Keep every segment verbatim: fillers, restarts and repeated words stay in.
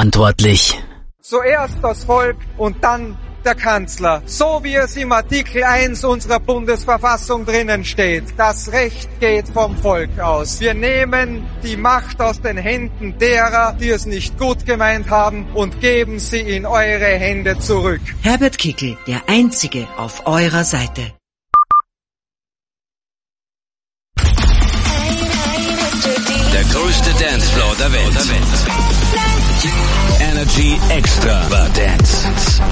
verantwortlich. Zuerst das Volk und dann der Kanzler. So wie es im Artikel eins unserer Bundesverfassung drinnen steht. Das Recht geht vom Volk aus. Wir nehmen die Macht aus den Händen derer, die es nicht gut gemeint haben, und geben sie in eure Hände zurück. Herbert Kickl, der Einzige auf eurer Seite. Der größte Dancefloor der Welt. Energy Extravaganza.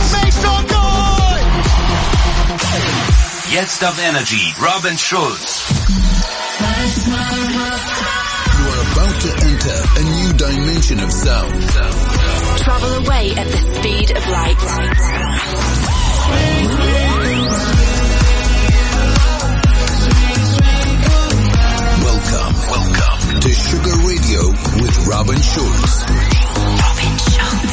Jetzt auf Energy, Robin Schulz. You are about to enter a new dimension of sound. Travel away at the speed of light. Welcome, welcome to Sugar Radio with Robin Schulz. Robin Schulz.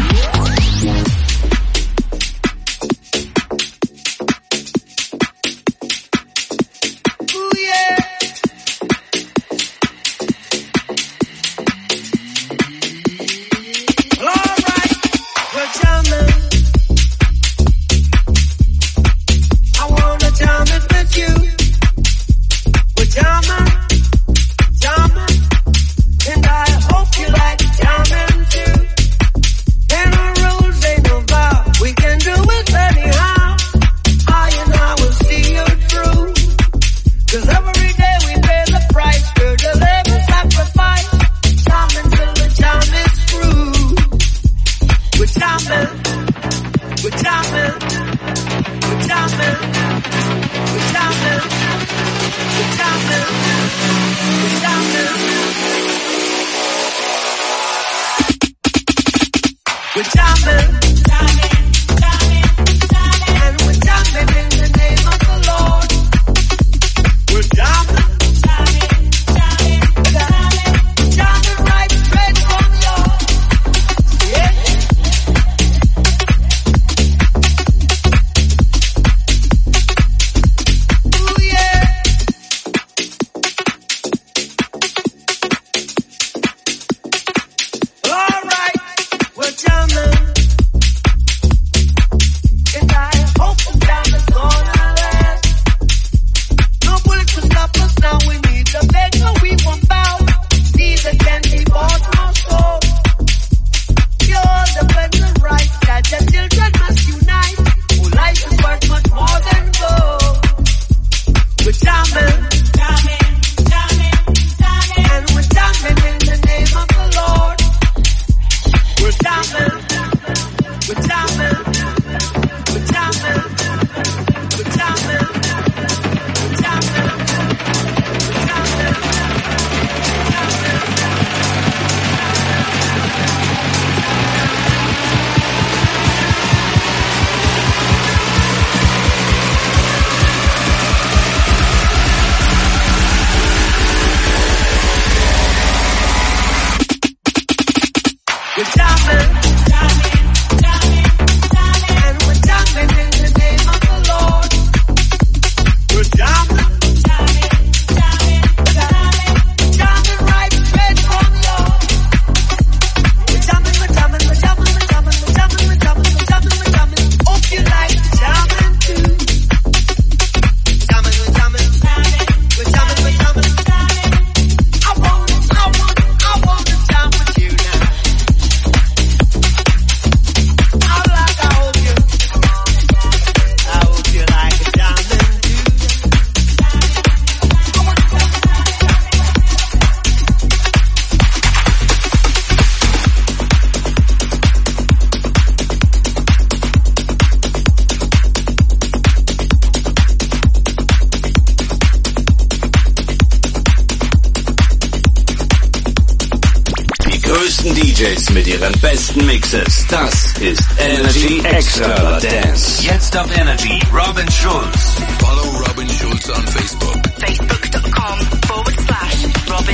Mit ihren besten Mixes. Das ist Energy Extravaganza. Jetzt auf Energy, Robin Schulz. Follow Robin Schulz on Facebook. Facebook.com forward slash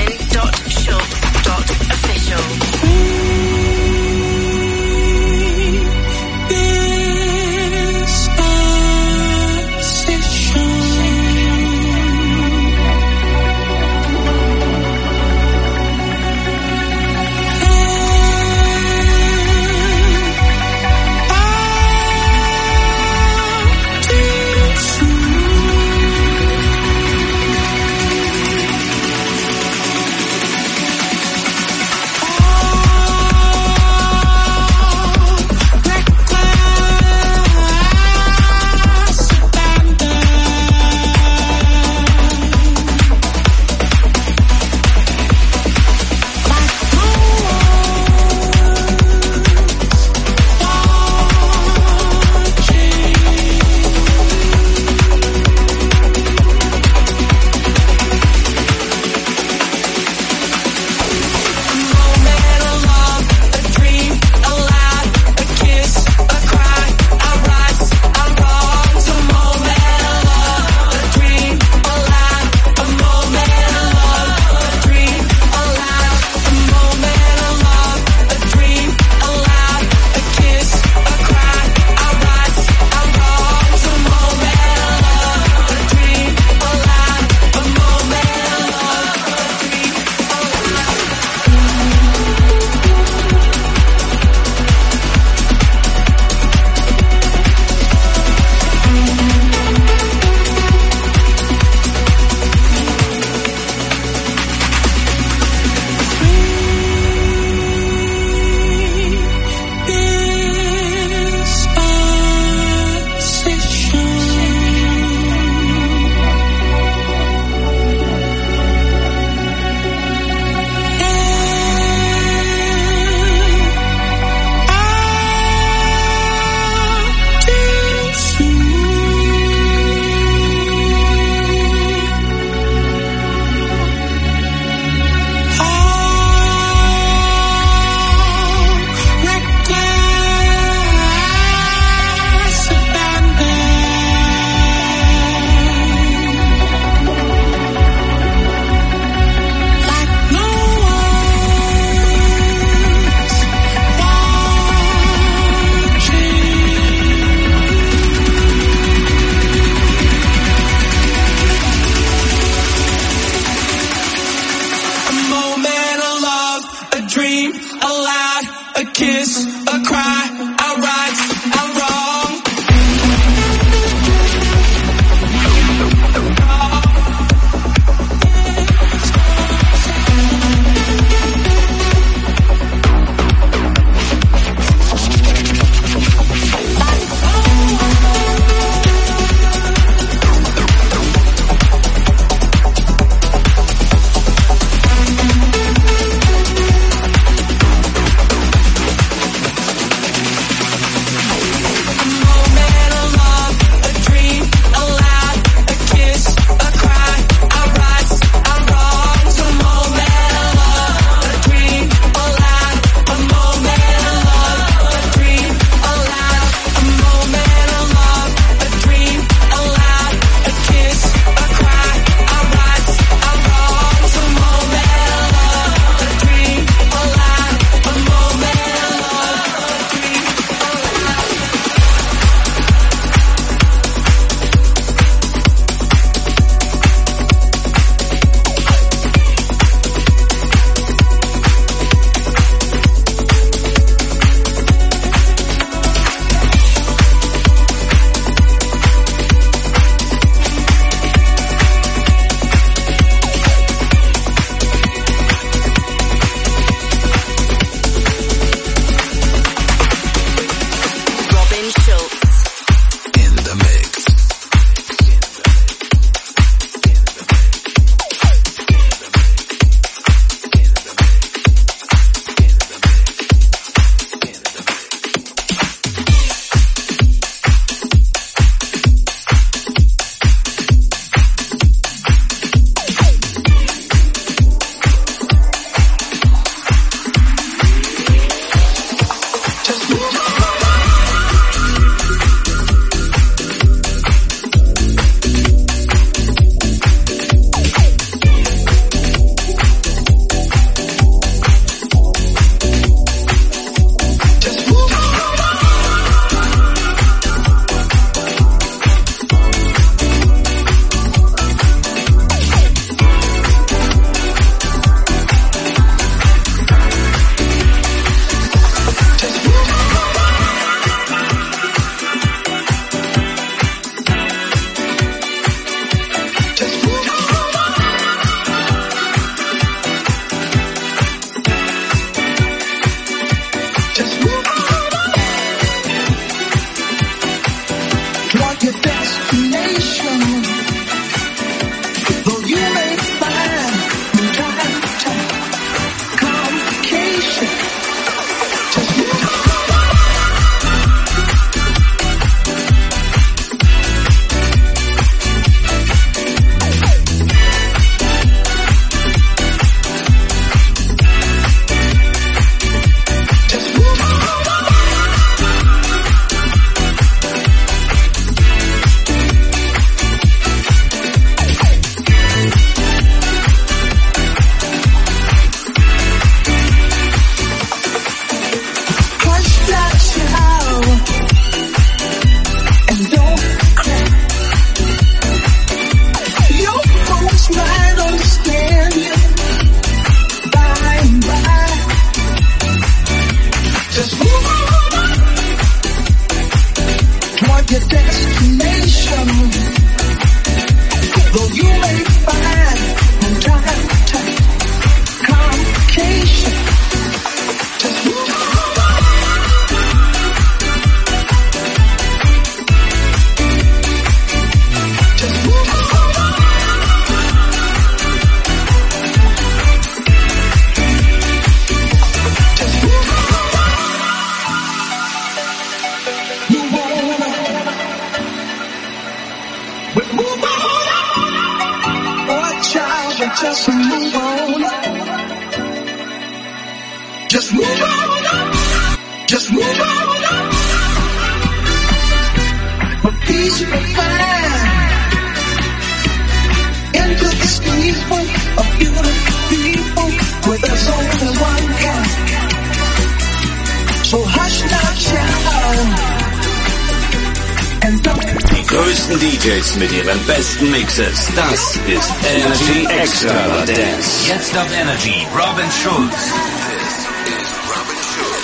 Robin.Schulz.official. kiss, a cry, a right, a wrong. Just move on. Just move on. Just move on. For peace you find into this people of beautiful people where there's only one God. So hush now, child. Die größten D Js mit ihren besten Mixes. Das ist Energy Extravaganza. Jetzt auf Energy, Robin Schulz.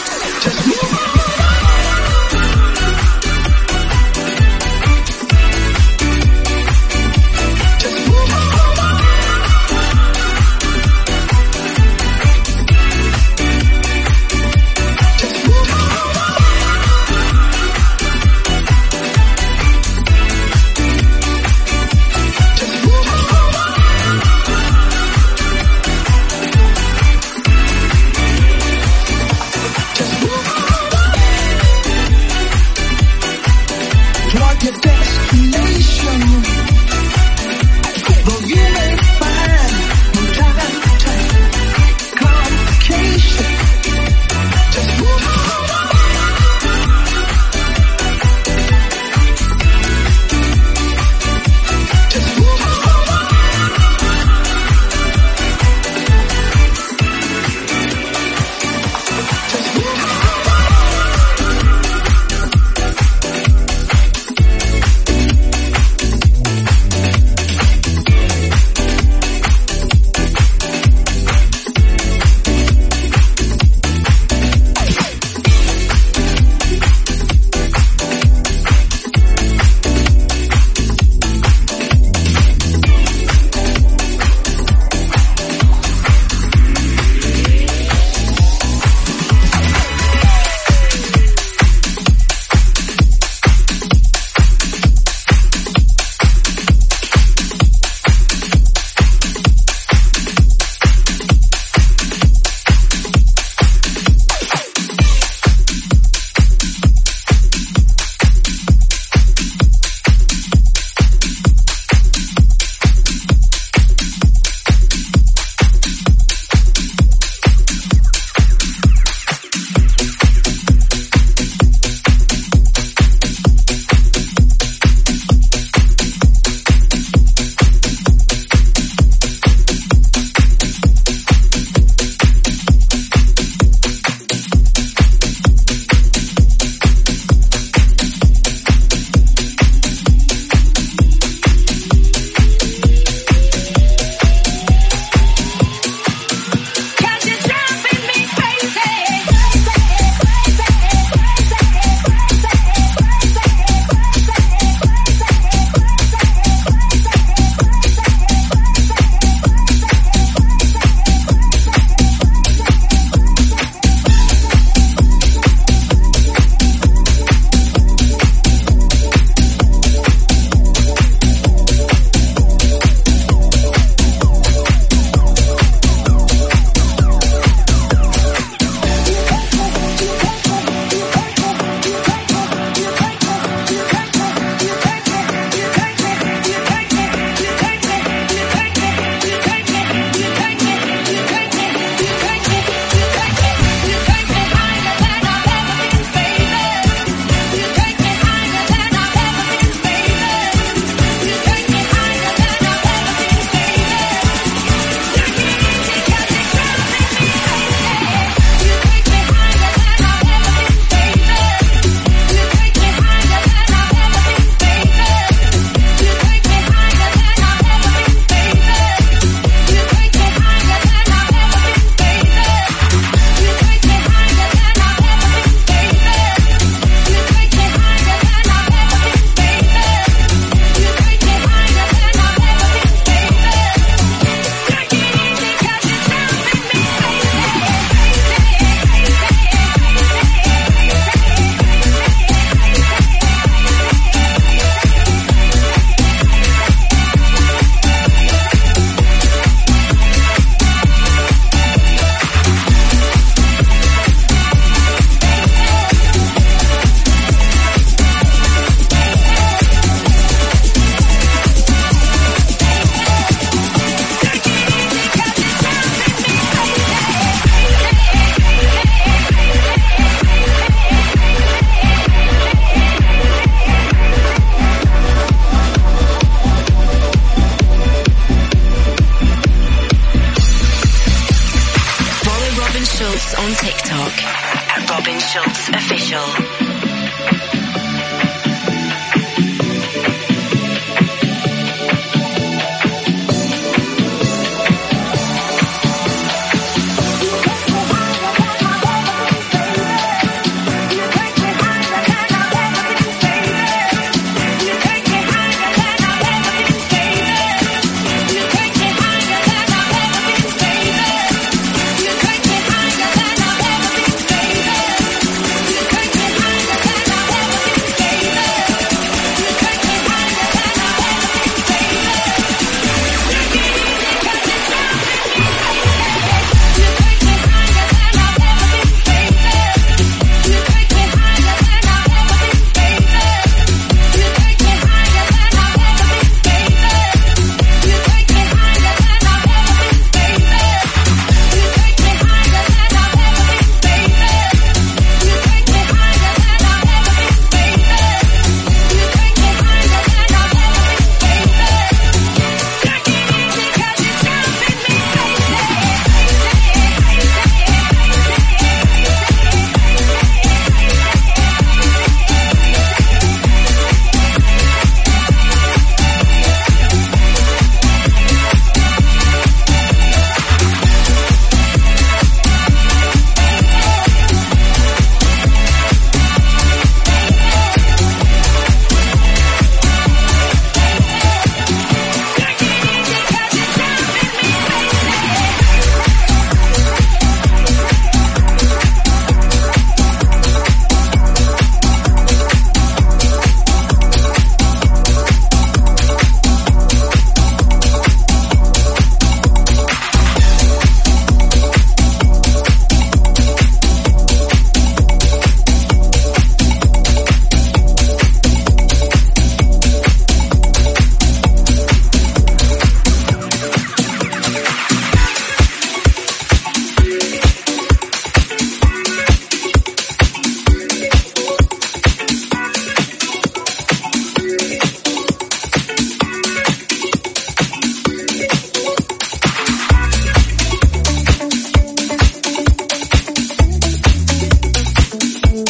on TikTok at Robin Schulz Official.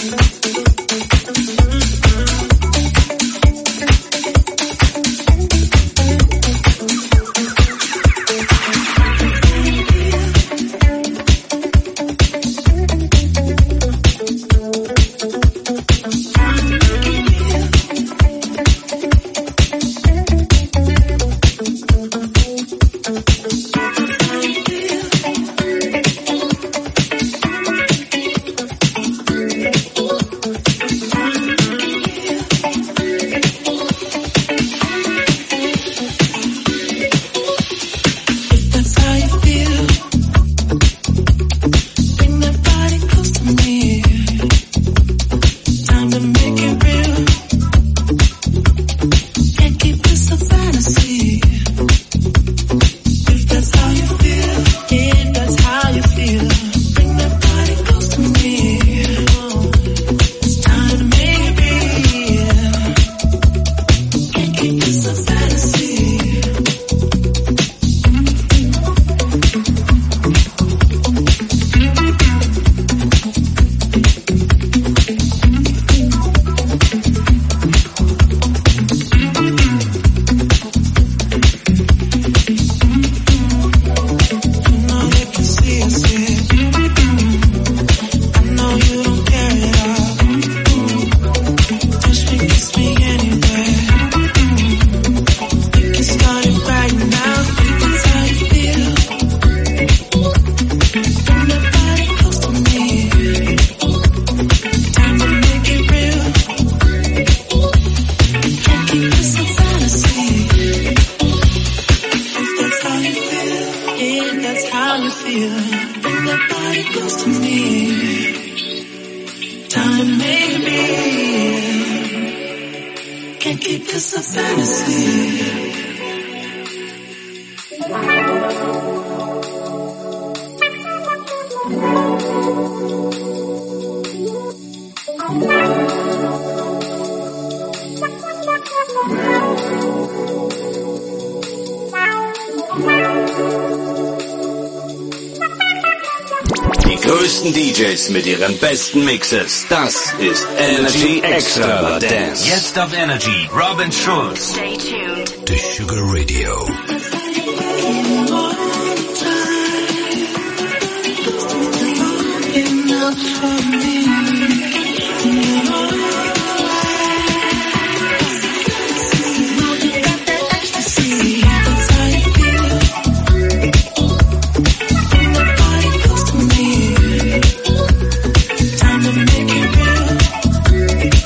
Die größten D Js mit ihren besten Mixes. Das ist Energy Extravaganza. Jetzt auf Energy, Robin Schulz. Stay tuned. The Sugar Radio.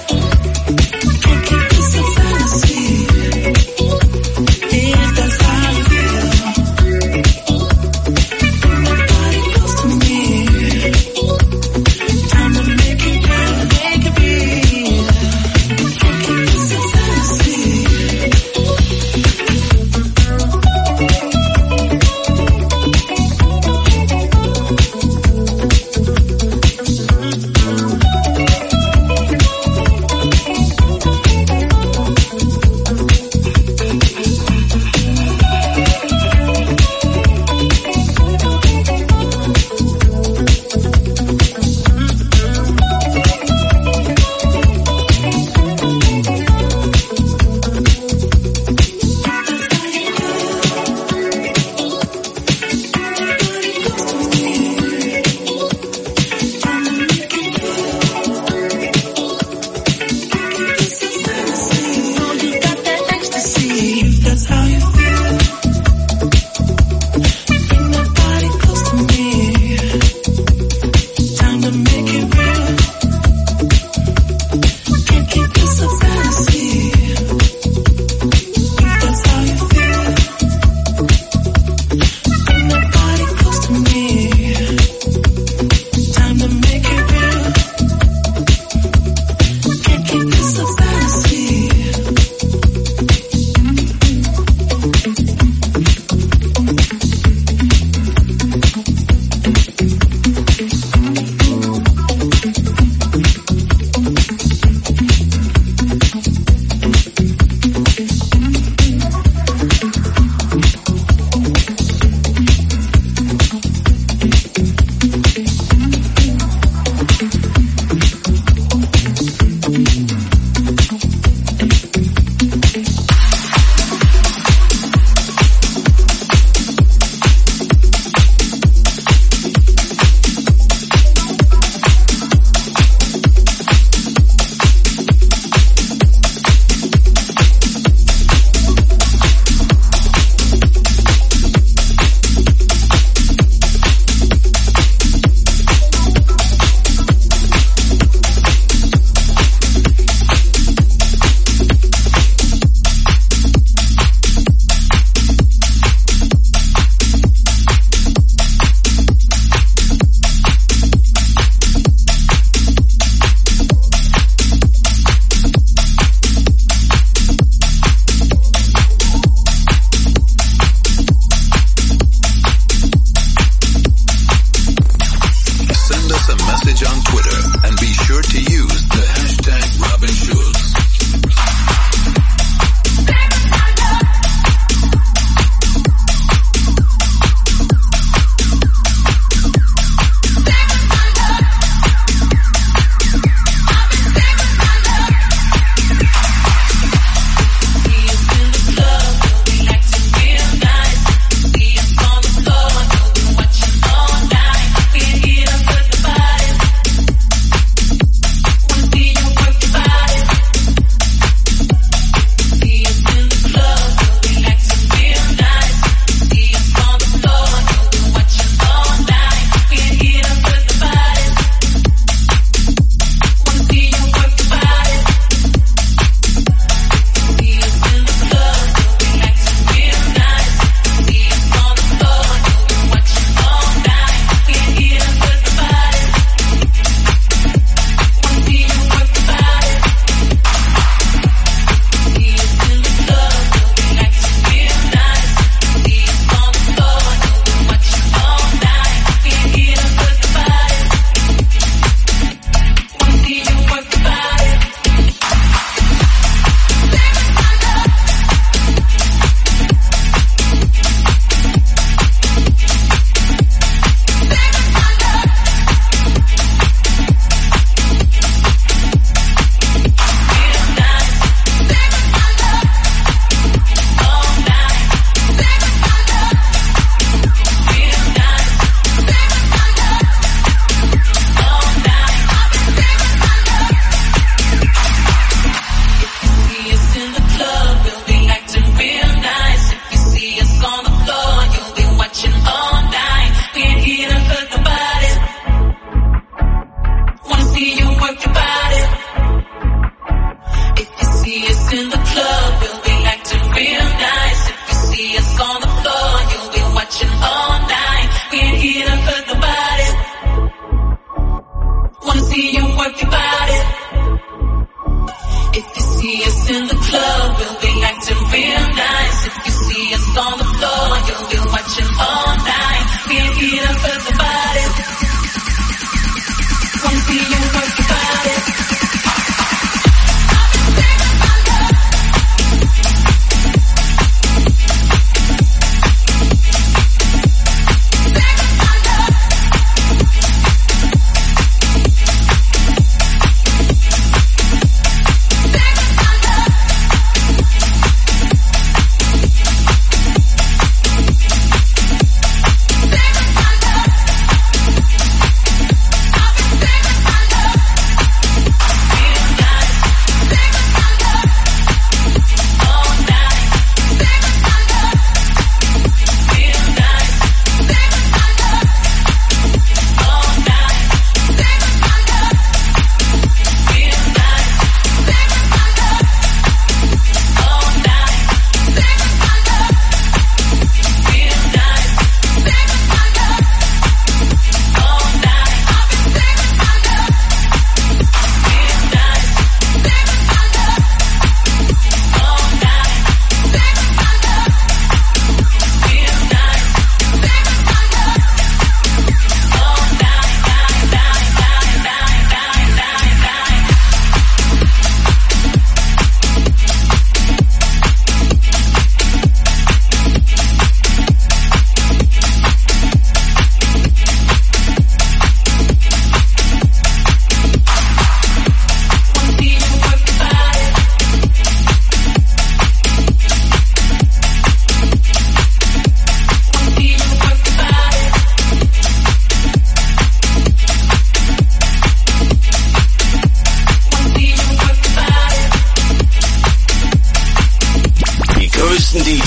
If that's how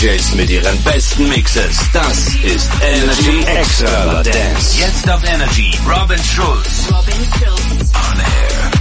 Js mit ihren besten Mixes. Das ist Energy Extravaganza. Jetzt auf Energy, Robin Schulz. Robin Schulz. On air.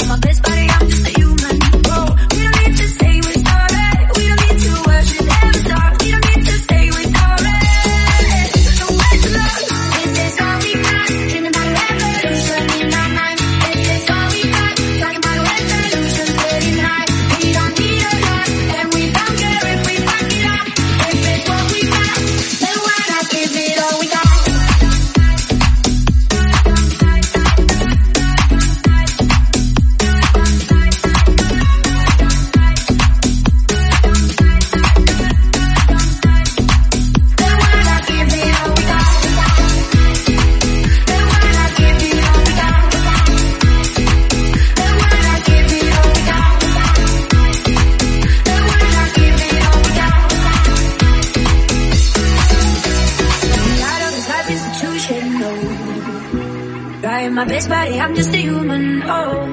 My best buddy, I'm just a human, oh.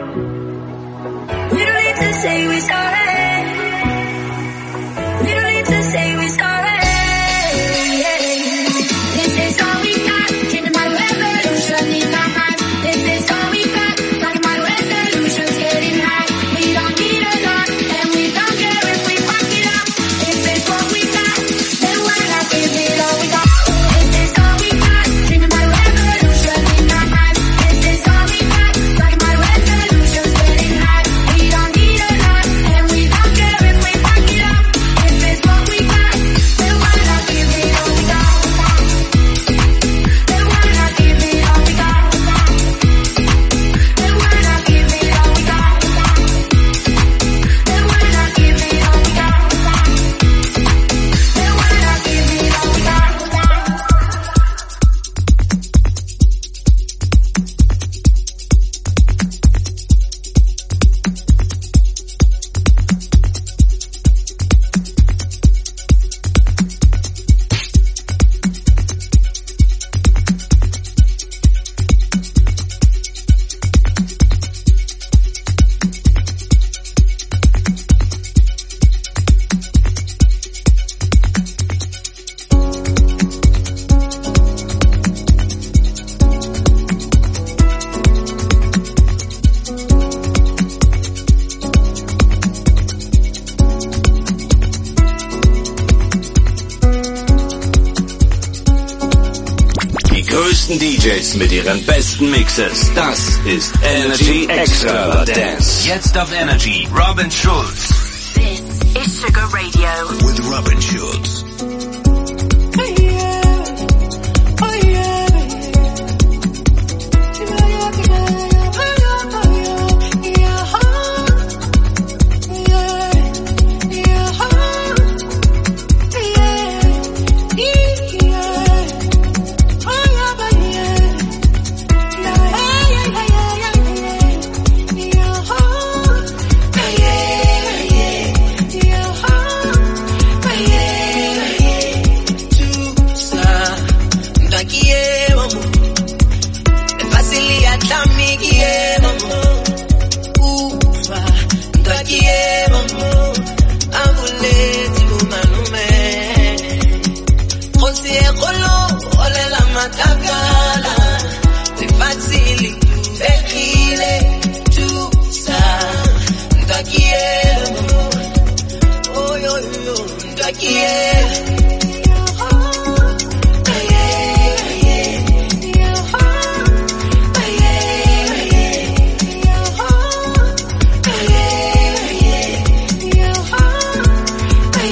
We don't need to say we're sorry. We don't need to say we're sorry. Yeah. This is all we got, dreaming about a revolution in my mind. This is all we got, talking about resolutions, getting high. We don't need a lot, and we don't care if we fuck it up. If it's what we got, then why not give it all we got? This is all we got, dreaming about a revolution in my mind. D Js mit ihren besten Mixes. Das ist Energy Extravaganza. Jetzt auf Energy, Robin Schulz. This is Sugar Radio with Robin Schulz.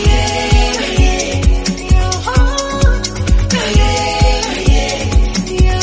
Yeah.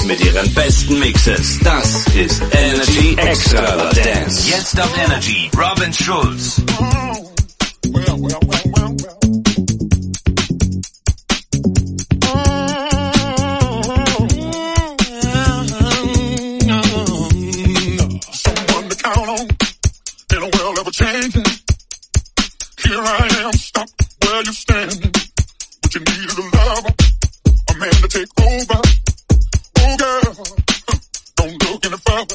mit ihren besten Mixes. Das ist Energy Extravaganza. Jetzt auf Energy, Robin Schulz. Well, well, well, well, well. Someone to count on in a world ever changing. Here I am, stop where you're standing. What you need is a lover, a man to take over. Oh girl, don't look any further.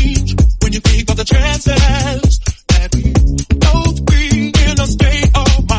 Chances that we both be in a state of mind.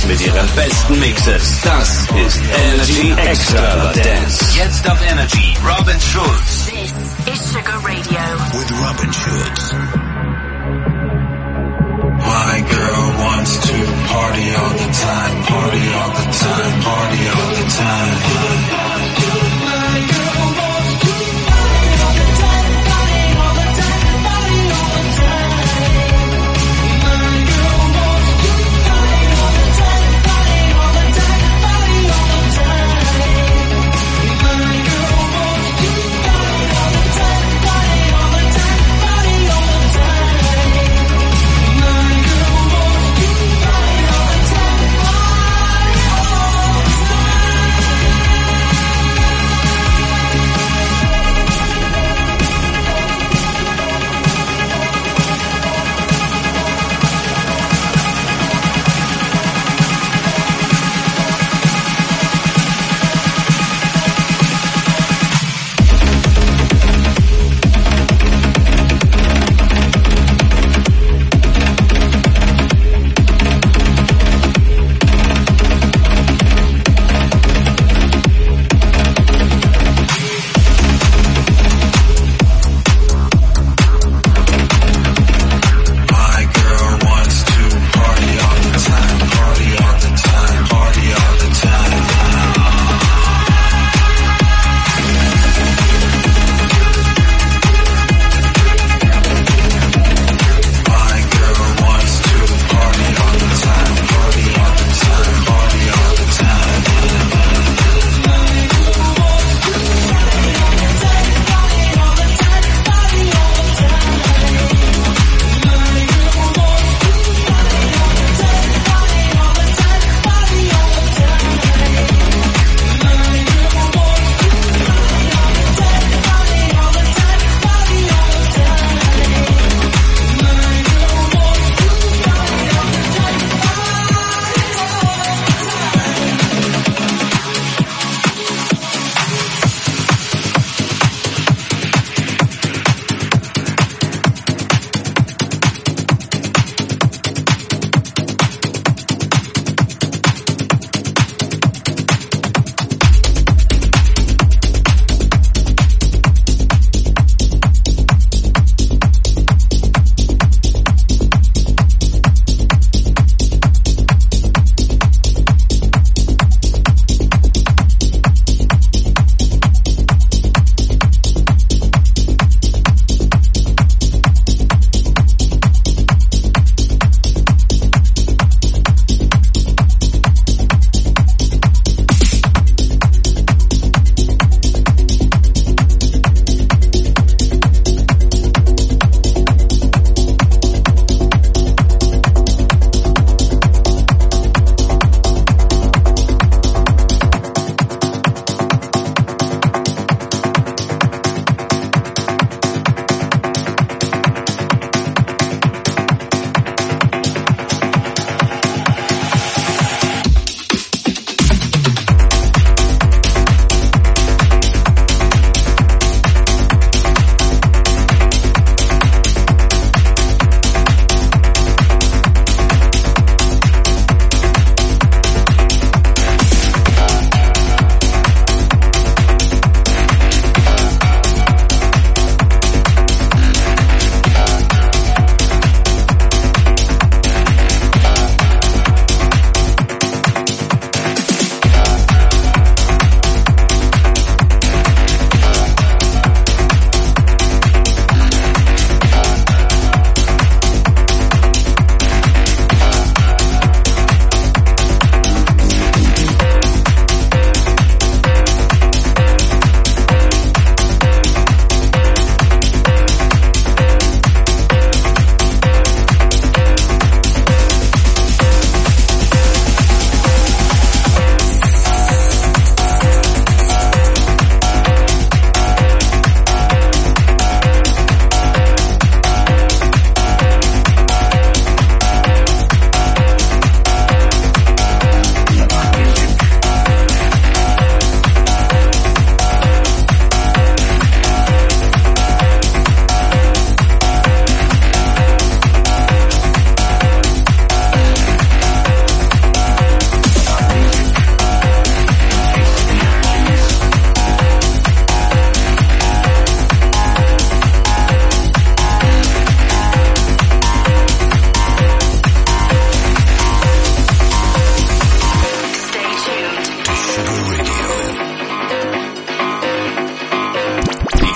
mit ihren besten Mixes. Das ist Energy Extravaganza. Jetzt auf Energy, Robin Schulz. This is Sugar Radio. With Robin Schulz. My girl wants to party all the time, party all the time, party all the time. My girl wants to party all the time, party all the time, party all the time. My girl wants to party all the time, party all the time, party all the time. My girl wants to party all the time, party all the time, party all the time.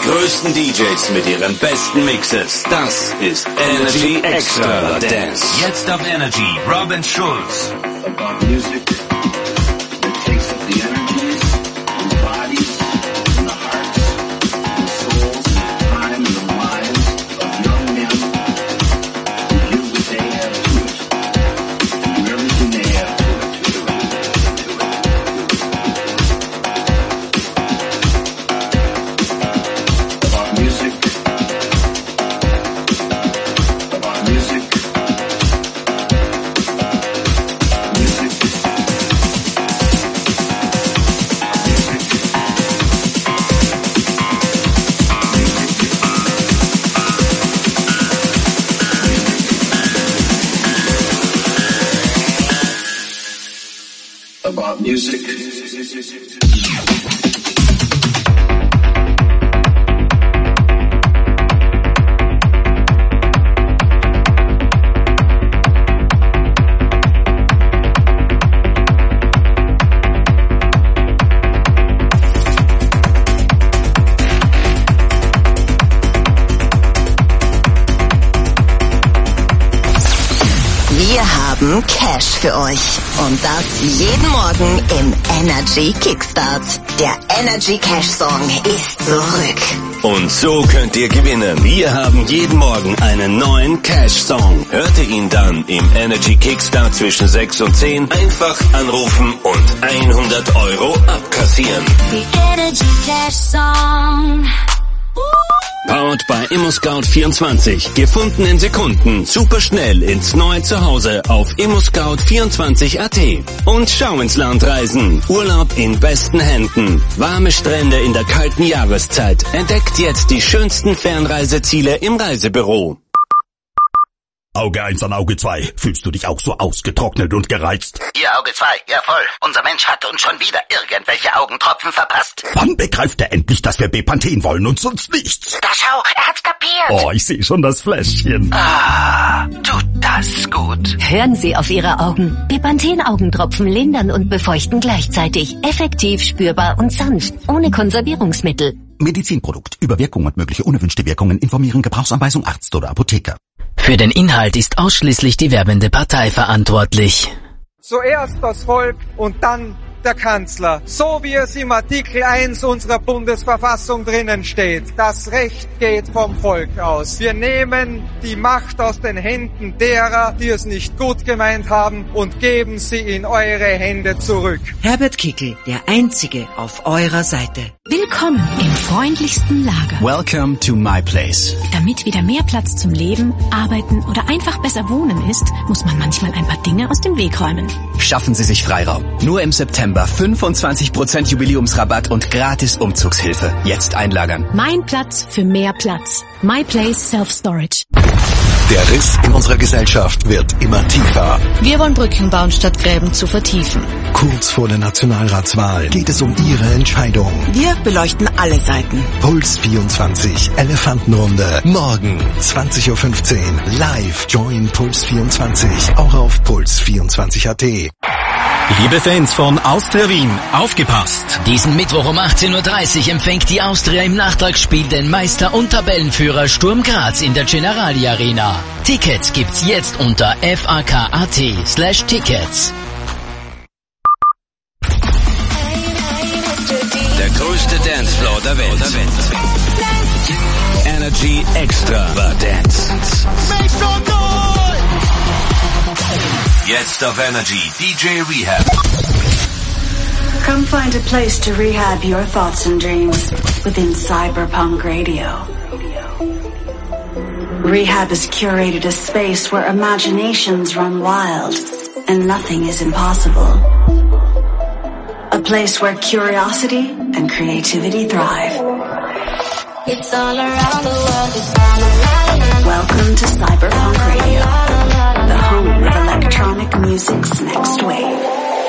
größten D Js mit ihren besten Mixes. Das ist Energy Extravaganza. Jetzt auf Energy, Robin Schulz. About music that takes up the energies and the bodies and the hearts and the souls and the time and the minds of young men who give what they have to it, and do everything they have to it. About music, about music. About music. Wir haben Cash für euch. Und das jeden Morgen im Energy Kickstart. Der Energy Cash Song ist zurück. Und so könnt ihr gewinnen. Wir haben jeden Morgen einen neuen Cash-Song. Hört ihr ihn dann im Energy Kickstart zwischen sechs und zehn, einfach anrufen und hundert Euro abkassieren. The Energy Cash Song. Powered by ImmoScout vierundzwanzig. Gefunden in Sekunden. Super schnell ins neue Zuhause auf immoscout vierundzwanzig Punkt at. Und schau ins Land reisen. Urlaub in besten Händen. Warme Strände in der kalten Jahreszeit. Entdeckt jetzt die schönsten Fernreiseziele im Reisebüro. Auge eins an Auge zwei. Fühlst du dich auch so ausgetrocknet und gereizt? Ihr Auge zwei, ja voll. Unser Mensch hat uns schon wieder irgendwelche Augentropfen verpasst. Wann begreift er endlich, dass wir Bepanthen wollen und sonst nichts? Da schau, er hat's kapiert. Oh, ich sehe schon das Fläschchen. Ah, tut das gut. Hören Sie auf Ihre Augen. Bepanthen-Augentropfen lindern und befeuchten gleichzeitig. Effektiv, spürbar und sanft. Ohne Konservierungsmittel. Medizinprodukt. Über Wirkung und mögliche unerwünschte Wirkungen informieren. Gebrauchsanweisung Arzt oder Apotheker. Für den Inhalt ist ausschließlich die werbende Partei verantwortlich. Zuerst das Volk und dann der Kanzler. So wie es im Artikel eins unserer Bundesverfassung drinnen steht. Das Recht geht vom Volk aus. Wir nehmen die Macht aus den Händen derer, die es nicht gut gemeint haben, und geben sie in eure Hände zurück. Herbert Kickl, der Einzige auf eurer Seite. Willkommen im freundlichsten Lager. Welcome to my place. Damit wieder mehr Platz zum Leben, Arbeiten oder einfach besser wohnen ist, muss man manchmal ein paar Dinge aus dem Weg räumen. Schaffen Sie sich Freiraum. Nur im September fünfundzwanzig Prozent Jubiläumsrabatt und gratis Umzugshilfe. Jetzt einlagern. Mein Platz für mehr Platz. My Place Self-Storage. Der Riss in unserer Gesellschaft wird immer tiefer. Wir wollen Brücken bauen, statt Gräben zu vertiefen. Kurz vor der Nationalratswahl geht es um Ihre Entscheidung. Wir beleuchten alle Seiten. Puls vierundzwanzig, Elefantenrunde. Morgen, zwanzig Uhr fünfzehn. Live Join Puls vierundzwanzig. Auch auf puls vierundzwanzig Punkt at. Liebe Fans von Austria Wien, aufgepasst! Diesen Mittwoch um achtzehn Uhr dreißig empfängt die Austria im Nachtragsspiel den Meister und Tabellenführer Sturm Graz in der Generali Arena. Tickets gibt's jetzt unter fak.at slash tickets. Der größte Dancefloor der Welt. Energy Extravaganza. Jetzt auf Energy, D J Rehab. Come find a place to rehab your thoughts and dreams within Cyberpunk Radio. Rehab has curated a space where imaginations run wild and nothing is impossible. A place where curiosity and creativity thrive. It's all around the world, it's all around. Welcome to Cyberpunk Radio, the home of electronic music's next wave.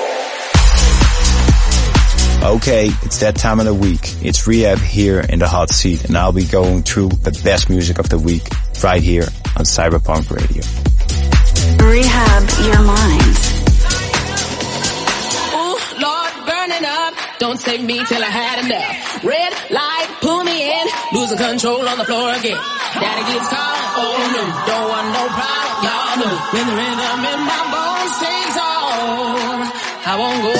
Okay, it's that time of the week. It's Rehab here in the hot seat, and I'll be going through the best music of the week right here on Cyberpunk Radio. Rehab your mind. Ooh, Lord, burning up. Don't save me till I had enough. Red light, pull me in. Lose losing control on the floor again. Daddy keeps calling, oh no, don't want no problem, y'all know. When the rhythm in my bones sings on, I won't go.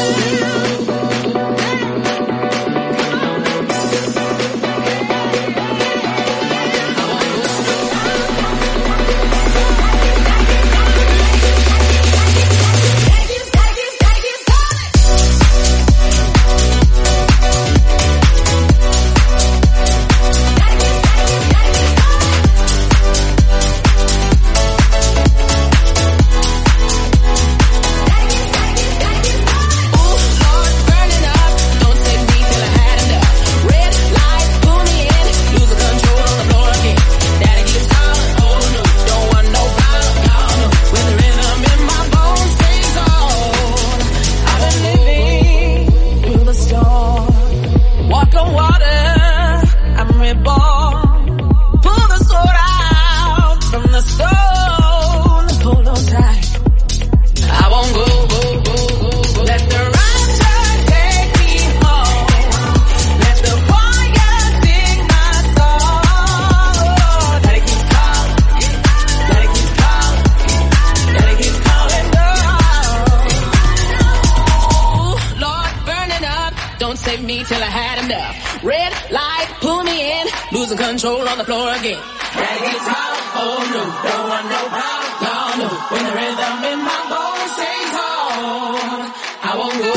Control on the floor again. Daddy gets hot, oh no, don't want no problem, y'all know. When the rhythm in my bones sings on, I won't go.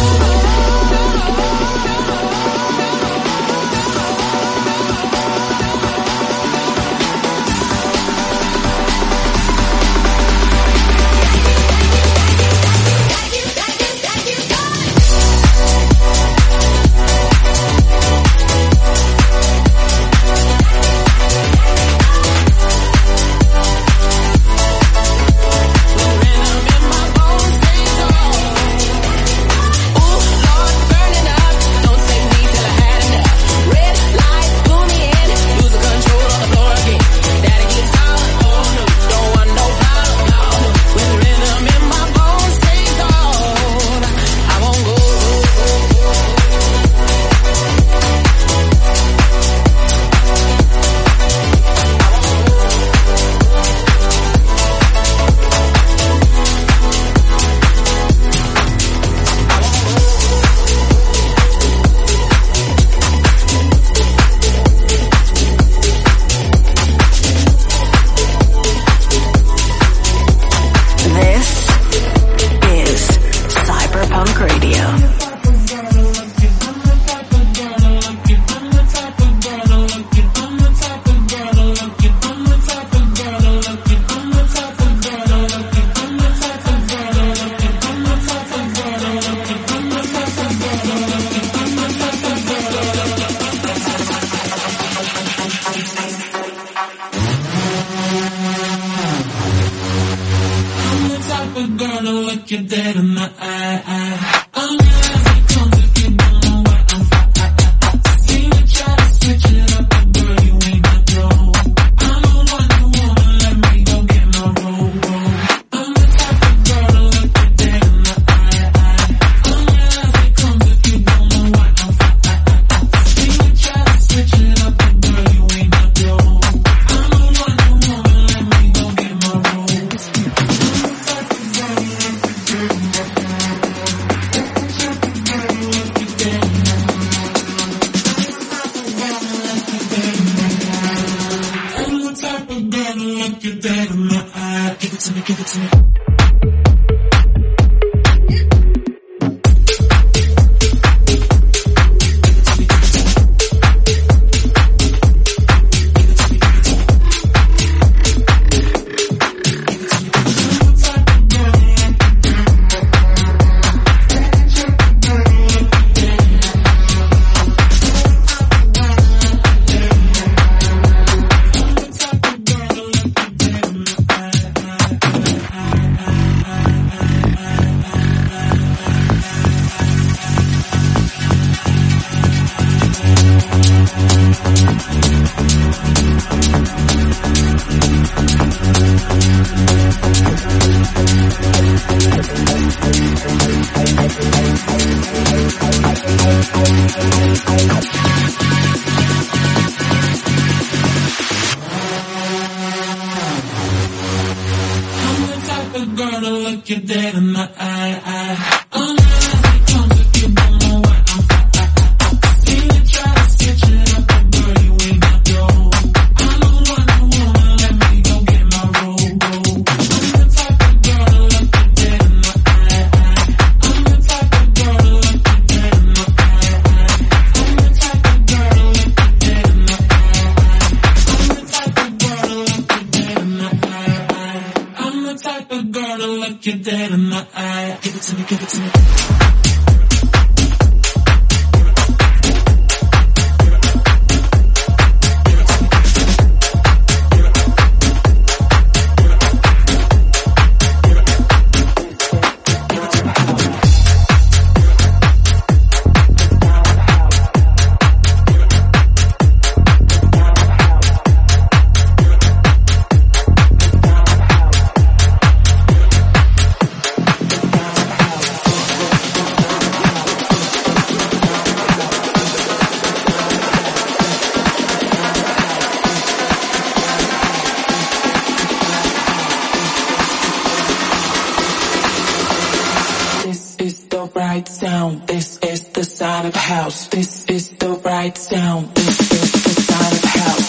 look you dead in the eye, eye. Oh, now come to you, don't know why I'm fine. See you try to stitch it up, but girl, you ain't got dough. I'm the one who wanna let me go get my roll. I'm the type of girl to look you dead in the eye, eye. I'm the type of girl to look you dead in the eye, eye. I'm the type of girl to look you dead in the eye, eye. I'm the type of girl to look you dead in the eye, eye. I'm the type of girl to look you dead in the eye. Give it to me, give it to me. Right sound, this is the sound of house. This is the right sound, this is the sound of house.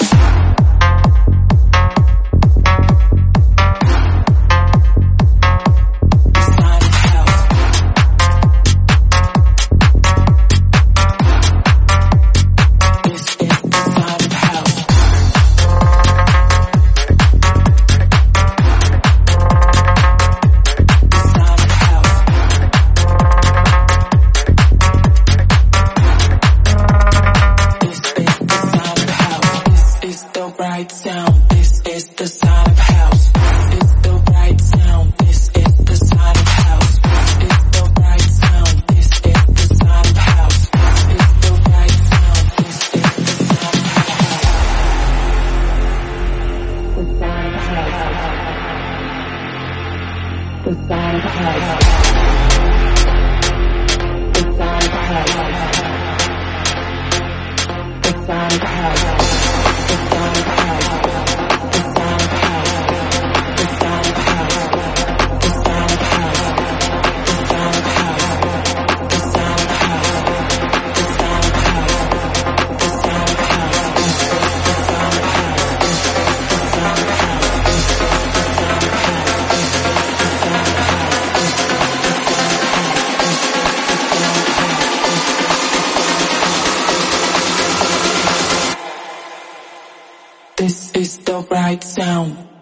This is the right sound.